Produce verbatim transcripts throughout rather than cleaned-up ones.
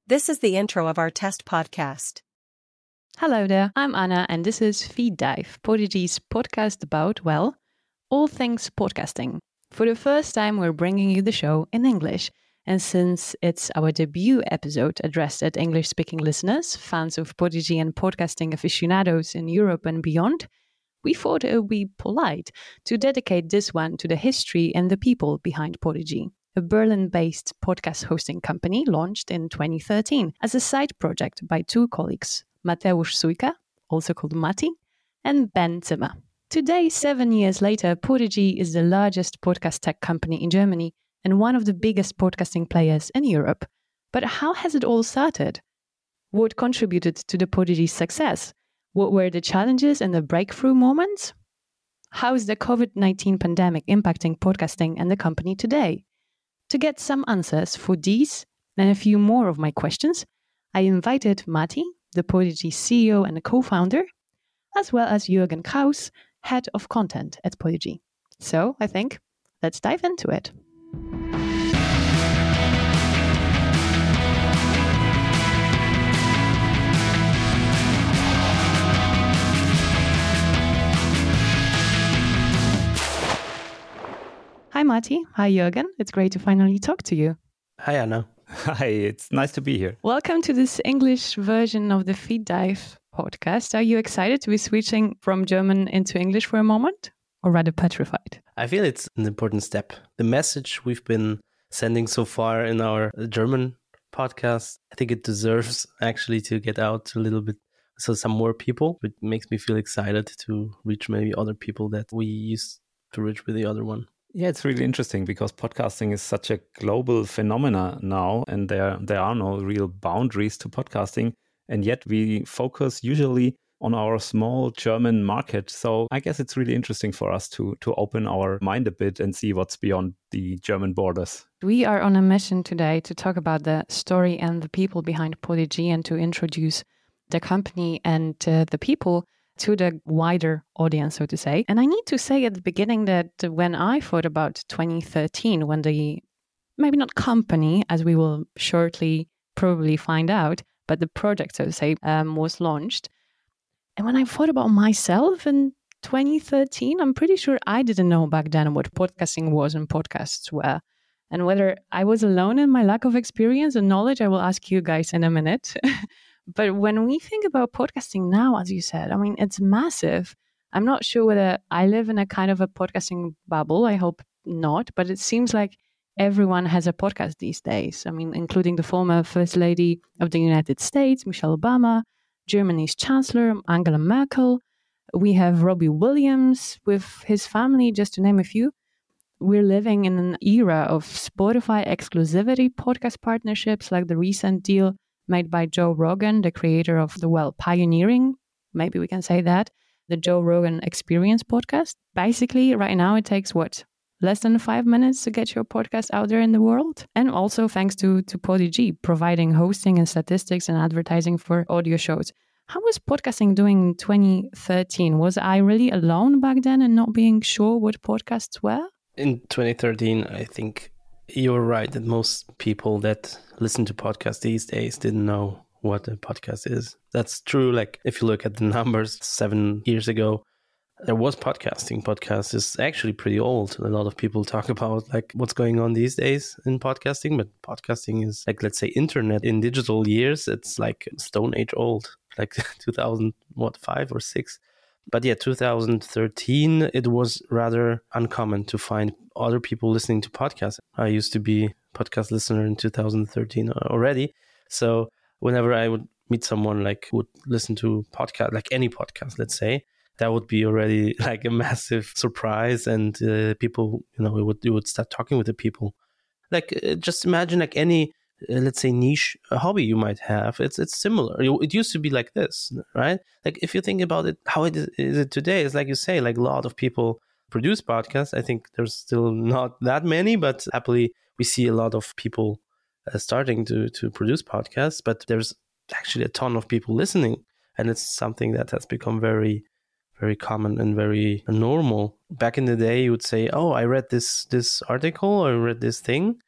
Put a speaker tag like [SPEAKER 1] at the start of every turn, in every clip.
[SPEAKER 1] This is the intro of our test podcast.
[SPEAKER 2] Hello there, I'm Anna and this is Feed Dive, Podigy's podcast about, well, all things podcasting. For the first time we're bringing you the show in English, and since it's our debut episode addressed at English-speaking listeners, fans of Podigy and podcasting aficionados in Europe and beyond, we thought it would be polite to dedicate this one to the history and the people behind Podigy, a Berlin-based podcast hosting company launched in twenty thirteen as a side project by two colleagues, Mateusz Sujka, also called Mati, and Ben Zimmer. Today, seven years later, Podigy is the largest podcast tech company in Germany and one of the biggest podcasting players in Europe. But how has it all started? What contributed to the Podigy's success? What were the challenges and the breakthrough moments? How is the covid nineteen pandemic impacting podcasting and the company today? To get some answers for these and a few more of my questions, I invited Mati, the Podigy C E O and co-founder, as well as Jürgen Kraus, head of content at Podigy. So I think let's dive into it. Hi Mati, hi Jürgen. It's great to finally talk to you.
[SPEAKER 3] Hi Anna.
[SPEAKER 4] Hi, it's nice to be here.
[SPEAKER 2] Welcome to this English version of the Feed Dive podcast. Are you excited to be switching from German into English for a moment, or rather petrified?
[SPEAKER 3] I feel it's an important step. The message we've been sending so far in our German podcast, I think it deserves actually to get out to a little bit, so some more people. It makes me feel excited to reach maybe other people that we used to reach with the other one.
[SPEAKER 4] Yeah, it's really interesting because podcasting is such a global phenomena now, and there there are no real boundaries to podcasting, and yet we focus usually on our small German market. So I guess it's really interesting for us to to open our mind a bit and see what's beyond the German borders.
[SPEAKER 2] We are on a mission today to talk about the story and the people behind Podigy and to introduce the company and uh, the people to the wider audience, so to say. And I need to say at the beginning that when I thought about twenty thirteen, when the, maybe not company, as we will shortly probably find out, but the project, so to say, um, was launched. And when I thought about myself in twenty thirteen, I'm pretty sure I didn't know back then what podcasting was and podcasts were. And whether I was alone in my lack of experience and knowledge, I will ask you guys in a minute. But when we think about podcasting now, as you said, I mean, it's massive. I'm not sure whether I live in a kind of a podcasting bubble. I hope not. But it seems like everyone has a podcast these days. I mean, including the former First Lady of the United States, Michelle Obama, Germany's Chancellor, Angela Merkel. We have Robbie Williams with his family, just to name a few. We're living in an era of Spotify exclusivity podcast partnerships, like the recent deal made by Joe Rogan, the creator of the, well, pioneering, maybe we can say that, the Joe Rogan Experience podcast. Basically, right now it takes, what, less than five minutes to get your podcast out there in the world? And also thanks to, to Podigy, providing hosting and statistics and advertising for audio shows. How was podcasting doing in twenty thirteen? Was I really alone back then and not being sure what podcasts were?
[SPEAKER 3] In twenty thirteen, I think you're right that most people that listen to podcasts these days didn't know what a podcast is. That's true. Like if you look at the numbers, seven years ago, there was podcasting. Podcast is actually pretty old. A lot of people talk about like what's going on these days in podcasting, but podcasting is like, let's say internet in digital years. It's like Stone Age old, like two thousand, what, five or six. But yeah, two thousand thirteen, it was rather uncommon to find other people listening to podcasts. I used to be a podcast listener in two thousand thirteen already. So whenever I would meet someone like who would listen to podcast, like any podcast, let's say, that would be already like a massive surprise. And uh, people, you know, you would, you would start talking with the people. Like uh, just imagine like any Uh, let's say niche hobby you might have. It's it's similar. It used to be like this, right? Like if you think about it, how it is, is it today? It's like you say, like a lot of people produce podcasts. I think there's still not that many, but happily we see a lot of people uh, starting to to produce podcasts. But there's actually a ton of people listening, and it's something that has become very, very common and very normal. Back in the day, you would say, "Oh, I read this this article, or I read this thing."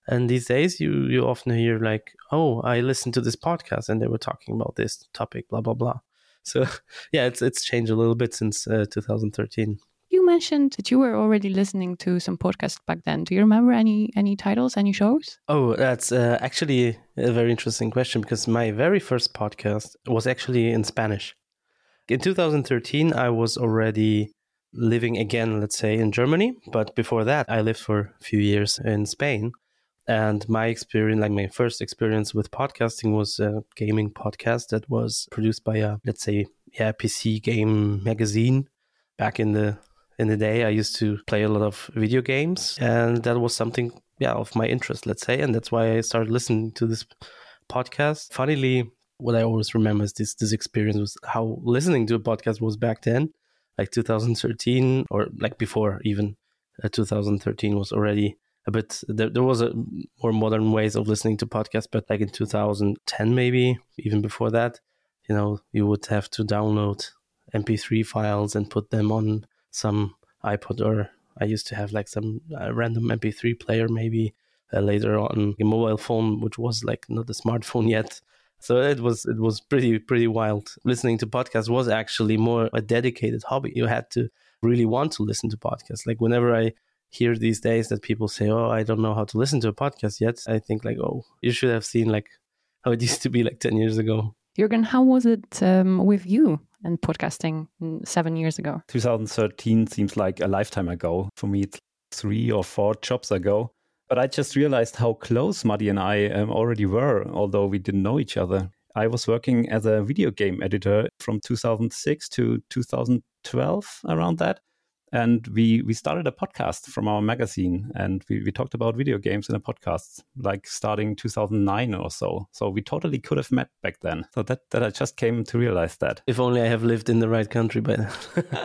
[SPEAKER 3] And these days, you you often hear like, "Oh, I listened to this podcast, and they were talking about this topic, blah blah blah." So, yeah, it's it's changed a little bit since uh, two thousand thirteen.
[SPEAKER 2] You mentioned that you were already listening to some podcasts back then. Do you remember any any titles, any shows?
[SPEAKER 3] Oh, that's uh, actually a very interesting question, because my very first podcast was actually in Spanish. In two thousand thirteen, I was already living again, let's say, in Germany. But before that, I lived for a few years in Spain. And my experience, like my first experience with podcasting, was a gaming podcast that was produced by a, let's say, yeah, P C game magazine. Back in the in the day, I used to play a lot of video games, and that was something, yeah, of my interest, let's say. And that's why I started listening to this podcast. Funnily, what I always remember is this this experience was how listening to a podcast was back then, like two thousand thirteen, or like before even uh, two thousand thirteen was already a bit, there, there was a more modern ways of listening to podcasts, but like in two thousand ten, maybe even before that, you know, you would have to download M P three files and put them on some iPod, or I used to have like some uh, random M P three player, maybe uh, later on a mobile phone, which was like not a smartphone yet. So it was it was pretty pretty wild. Listening to podcasts was actually more a dedicated hobby. You had to really want to listen to podcasts. Like whenever I hear these days that people say, "Oh, I don't know how to listen to a podcast yet," I think like, "Oh, you should have seen like how it used to be like ten years ago."
[SPEAKER 2] Jürgen, how was it um, with you and podcasting seven years ago?
[SPEAKER 4] two thousand thirteen seems like a lifetime ago. For me, it's three or four jobs ago. But I just realized how close Matti and I um, already were, although we didn't know each other. I was working as a video game editor from two thousand six to two thousand twelve, around that. And we, we started a podcast from our magazine, and we, we talked about video games in a podcast, like starting two thousand nine or so. So we totally could have met back then. So that, that I just came to realize that.
[SPEAKER 3] If only I have lived in the right country by then.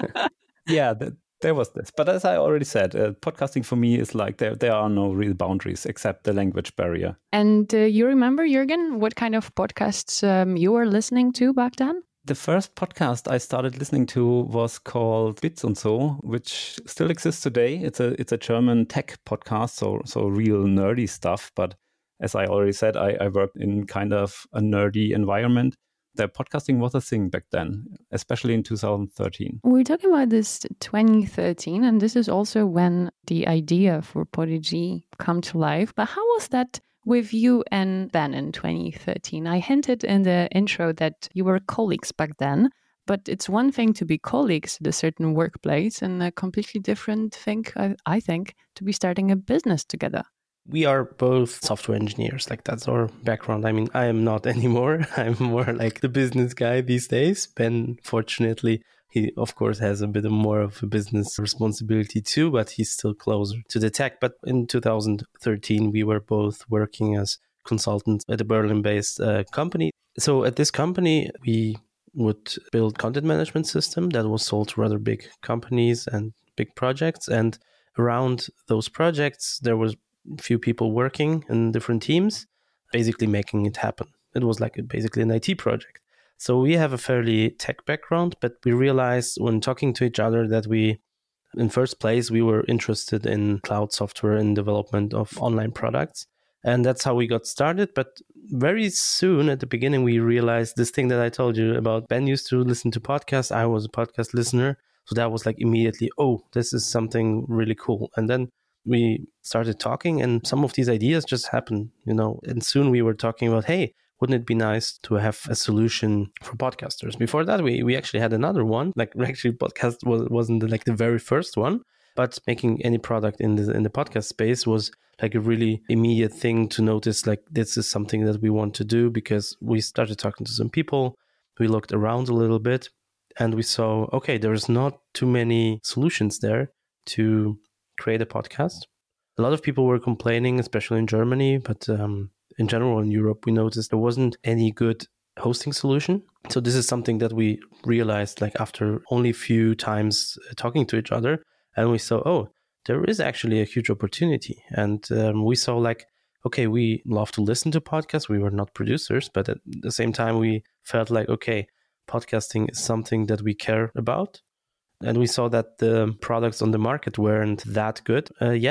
[SPEAKER 4] Yeah, that, there was this. But as I already said, uh, podcasting for me is like there, there are no real boundaries except the language barrier.
[SPEAKER 2] And uh, you remember, Jürgen, what kind of podcasts um, you were listening to back then?
[SPEAKER 4] The first podcast I started listening to was called Bits und so, which still exists today. It's a it's a German tech podcast, so so real nerdy stuff. But as I already said, I, I worked in kind of a nerdy environment. The podcasting was a thing back then, especially in two thousand thirteen.
[SPEAKER 2] We're talking about this twenty thirteen, and this is also when the idea for Podigee come to life. But how was that with you and Ben in twenty thirteen? I hinted in the intro that you were colleagues back then, but it's one thing to be colleagues at a certain workplace and a completely different thing, I, I think, to be starting a business together.
[SPEAKER 3] We are both software engineers, like that's our background. I mean, I am not anymore. I'm more like the business guy these days. Ben, fortunately, he of course has a bit more of a business responsibility too, but he's still closer to the tech. But in two thousand thirteen, we were both working as consultants at a Berlin-based uh, company. So at this company, we would build content management system that was sold to rather big companies and big projects. And around those projects, there was few people working in different teams, basically making it happen. It was like a, basically an I T project. So we have a fairly tech background, but we realized when talking to each other that we, in first place, we were interested in cloud software and development of online products. And that's how we got started. But very soon at the beginning, we realized this thing that I told you about. Ben used to listen to podcasts. I was a podcast listener. So that was like immediately, oh, this is something really cool. And then we started talking, and some of these ideas just happened, you know, and soon we were talking about, hey, wouldn't it be nice to have a solution for podcasters? Before that, we, we actually had another one, like actually podcast was, wasn't like the very first one, but making any product in the, in the podcast space was like a really immediate thing to notice, like this is something that we want to do, because we started talking to some people, we looked around a little bit, and we saw, okay, there's not too many solutions there to create a podcast. A lot of people were complaining, especially in Germany, but um, in general in Europe, we noticed there wasn't any good hosting solution. So this is something that we realized like after only a few times talking to each other, and we saw, oh, there is actually a huge opportunity. And um, we saw like, okay, we love to listen to podcasts. We were not producers, but at the same time, we felt like, okay, podcasting is something that we care about. And we saw that the products on the market weren't that good uh, yet.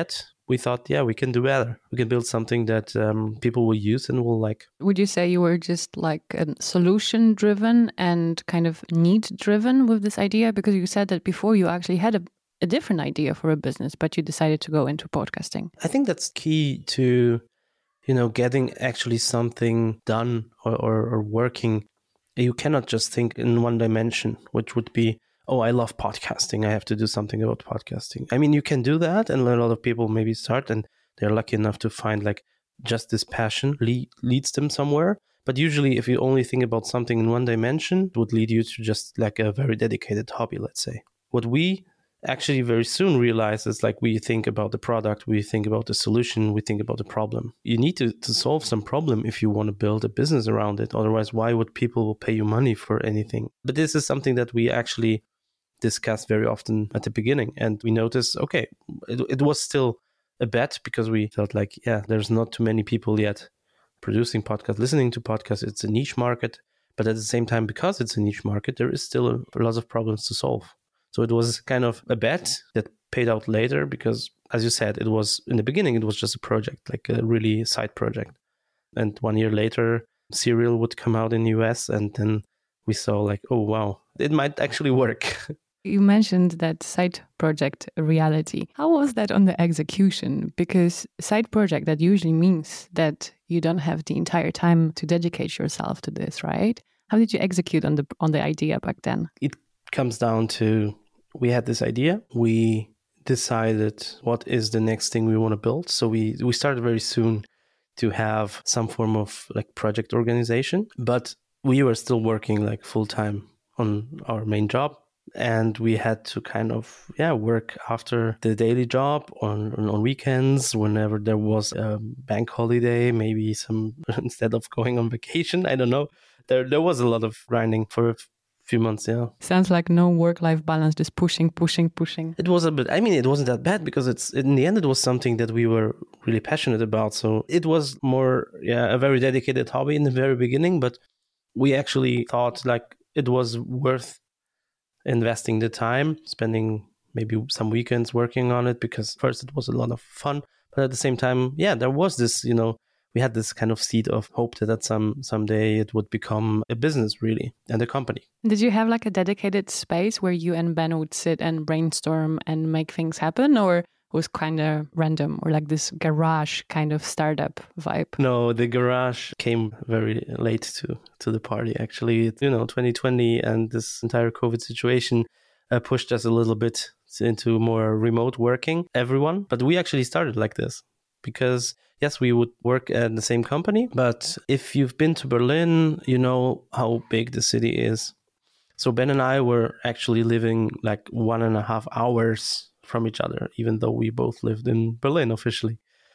[SPEAKER 3] we thought, yeah, we can do better. We can build something that um, people will use and will like.
[SPEAKER 2] Would you say you were just like a solution driven and kind of need driven with this idea? Because you said that before you actually had a, a different idea for a business, but you decided to go into podcasting.
[SPEAKER 3] I think that's key to, you know, getting actually something done or, or, or working. You cannot just think in one dimension, which would be, oh, I love podcasting, I have to do something about podcasting. I mean, you can do that, and a lot of people maybe start and they're lucky enough to find like just this passion lead, leads them somewhere. But usually if you only think about something in one dimension, it would lead you to just like a very dedicated hobby, let's say. What we actually very soon realize is like we think about the product, we think about the solution, we think about the problem. You need to, to solve some problem if you want to build a business around it. Otherwise, why would people pay you money for anything? But this is something that we actually discussed very often at the beginning. And we noticed, okay, it, it was still a bet because we felt like, yeah, there's not too many people yet producing podcasts, listening to podcasts. It's a niche market. But at the same time, because it's a niche market, there is still a, a lot of problems to solve. So it was kind of a bet that paid out later because, as you said, it was in the beginning, it was just a project, like a really side project. And one year later, Serial would come out in the U S, and then we saw like, oh, wow, it might actually work.
[SPEAKER 2] You mentioned that side project reality. How was that on the execution? Because side project, that usually means that you don't have the entire time to dedicate yourself to this, right? How did you execute on the on the idea back then?
[SPEAKER 3] It comes down to, we had this idea. We decided what is the next thing we want to build. So we, we started very soon to have some form of like project organization, but we were still working like full time on our main job. And we had to kind of, yeah, work after the daily job on, on weekends, whenever there was a bank holiday, maybe some, instead of going on vacation, I don't know. There, there was a lot of grinding for a few months, yeah.
[SPEAKER 2] Sounds like no work-life balance, just pushing, pushing, pushing.
[SPEAKER 3] It was a bit, I mean, it wasn't that bad because it's, in the end, it was something that we were really passionate about. So it was more, yeah, a very dedicated hobby in the very beginning, but we actually thought like it was worth investing the time, spending maybe some weekends working on it, because first it was a lot of fun, but at the same time, yeah, there was this, you know, we had this kind of seed of hope that at some someday it would become a business really and a company.
[SPEAKER 2] Did you have like a dedicated space where you and Ben would sit and brainstorm and make things happen, or it was kind of random, or like this garage kind of startup vibe?
[SPEAKER 3] No, the garage came very late to, to the party, actually. You know, twenty twenty and this entire COVID situation uh, pushed us a little bit into more remote working, everyone. But we actually started like this because, yes, we would work at the same company. But if you've been to Berlin, you know how big the city is. So Ben and I were actually living like one and a half hours from each other, even though we both lived in Berlin officially.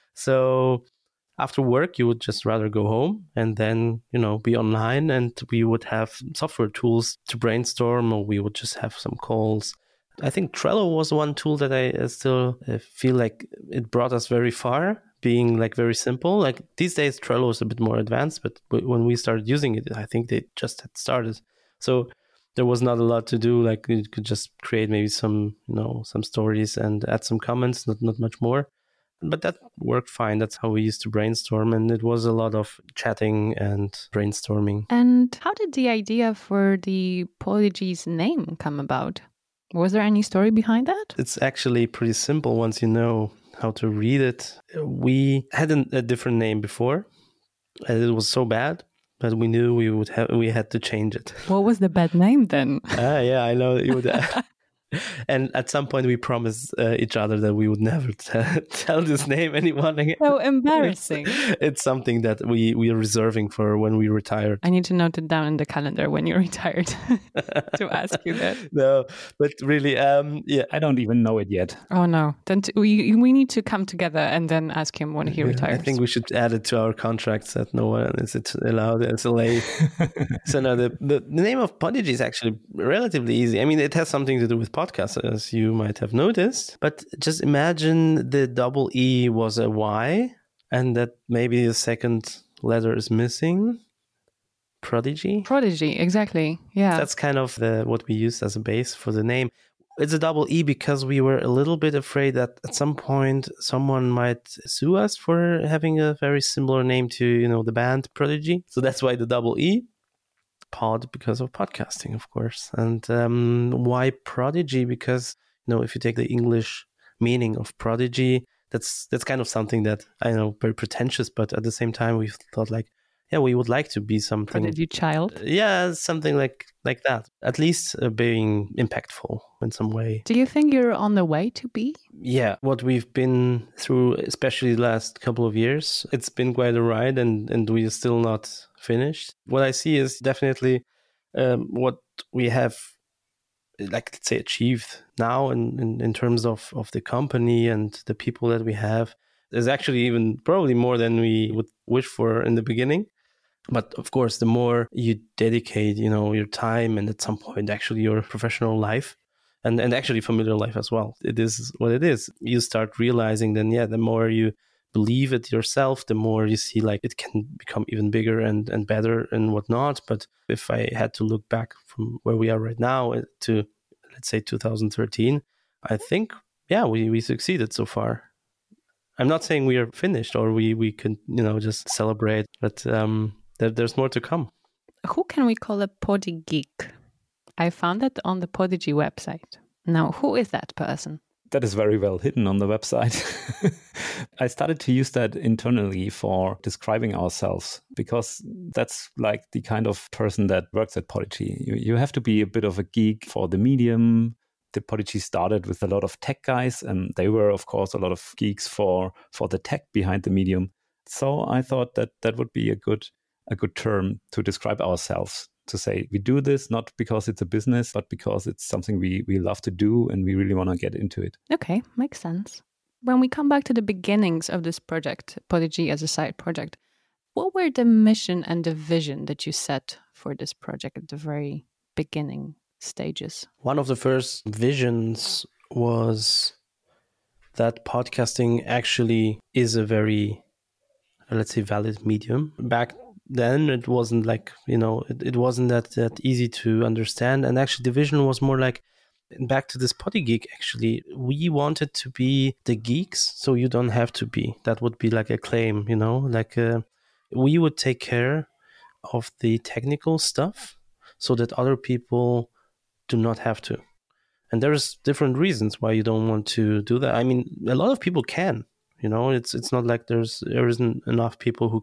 [SPEAKER 3] So after work, you would just rather go home and then, you know, be online, and we would have software tools to brainstorm, or we would just have some calls. I think Trello was one tool that I still feel like it brought us very far, being like very simple. Like these days, Trello is a bit more advanced, but when we started using it, I think they just had started. So there was not a lot to do. Like you could just create maybe some, you know, some stories and add some comments, not, not much more. But that worked fine. That's how we used to brainstorm. And it was a lot of chatting and brainstorming.
[SPEAKER 2] And how did the idea for the Podigy's name come about? Was there any story behind that?
[SPEAKER 3] It's actually pretty simple once you know how to read it. We had an, a different name before, and it was so bad that we knew we would have we had to change it.
[SPEAKER 2] What was the bad name then?
[SPEAKER 3] ah, yeah, I know that you would. And at some point, we promised uh, each other that we would never t- tell this name anyone again.
[SPEAKER 2] So embarrassing.
[SPEAKER 3] It's something that we, we are reserving for when we retire.
[SPEAKER 2] I need to note it down in the calendar when you're retired to ask you that.
[SPEAKER 3] No, but really, um, yeah.
[SPEAKER 4] I don't even know it yet.
[SPEAKER 2] Oh, no. Then t- we we need to come together and then ask him when he
[SPEAKER 3] yeah,
[SPEAKER 2] retires.
[SPEAKER 3] I think we should add it to our contracts that no one is it allowed as a lay. So no, the, the, the name of Podigy is actually relatively easy. I mean, it has something to do with podcast, as you might have noticed, but just imagine the double E was a Y and that maybe the second letter is missing. Prodigy.
[SPEAKER 2] Prodigy, exactly. Yeah.
[SPEAKER 3] That's kind of the what we used as a base for the name. It's a double E because we were a little bit afraid that at some point someone might sue us for having a very similar name to, you know, the band Prodigy. So that's why the double E. Pod because of podcasting, of course. And um, why Prodigy? Because, you know, if you take the English meaning of prodigy, that's that's kind of something that I know very pretentious, but at the same time we thought like, yeah, we would like to be something
[SPEAKER 2] Prodigy child.
[SPEAKER 3] Yeah, something like like that. At least uh, being impactful in some way.
[SPEAKER 2] Do you think you're on the way to be?
[SPEAKER 3] Yeah, what we've been through, especially the last couple of years, it's been quite a ride, and and we are still not finished. What I see is definitely um, what we have, like, let's say, achieved now in, in, in terms of, of the company and the people that we have. There's actually even probably more than we would wish for in the beginning. But of course, the more you dedicate, you know, your time and at some point actually your professional life and, and actually familiar life as well, it is what it is. You start realizing then, yeah, the more you believe it yourself, the more you see like it can become even bigger and, and better and whatnot. But if I had to look back from where we are right now to, let's say, two thousand thirteen, I think, yeah, we, we succeeded so far. I'm not saying we are finished or we, we can, you know, just celebrate, but um, there, there's more to come.
[SPEAKER 2] Who can we call a Podi geek? I found that on the Podigy website. Now, who is that person?
[SPEAKER 4] That is very well hidden on the website. I started to use that internally for describing ourselves because that's like the kind of person that works at Podigy. You, you have to be a bit of a geek for the medium. The Podigy started with a lot of tech guys, and they were, of course, a lot of geeks for, for the tech behind the medium. So I thought that that would be a good a good term to describe ourselves, to say we do this not because it's a business, but because it's something we, we love to do and we really want to get into it.
[SPEAKER 2] Okay, makes sense. When we come back to the beginnings of this project, Podigy as a side project, what were the mission and the vision that you set for this project at the very beginning stages?
[SPEAKER 3] One of the first visions was that podcasting actually is a very, let's say, valid medium. Back then, it wasn't like, you know, it, it wasn't that, that easy to understand. And actually, the vision was more like, back to this Podi Geek, actually, we wanted to be the geeks, so you don't have to be. That would be like a claim, you know, like uh, we would take care of the technical stuff so that other people do not have to. And there's different reasons why you don't want to do that. I mean, a lot of people can, you know, it's it's not like there's there isn't enough people who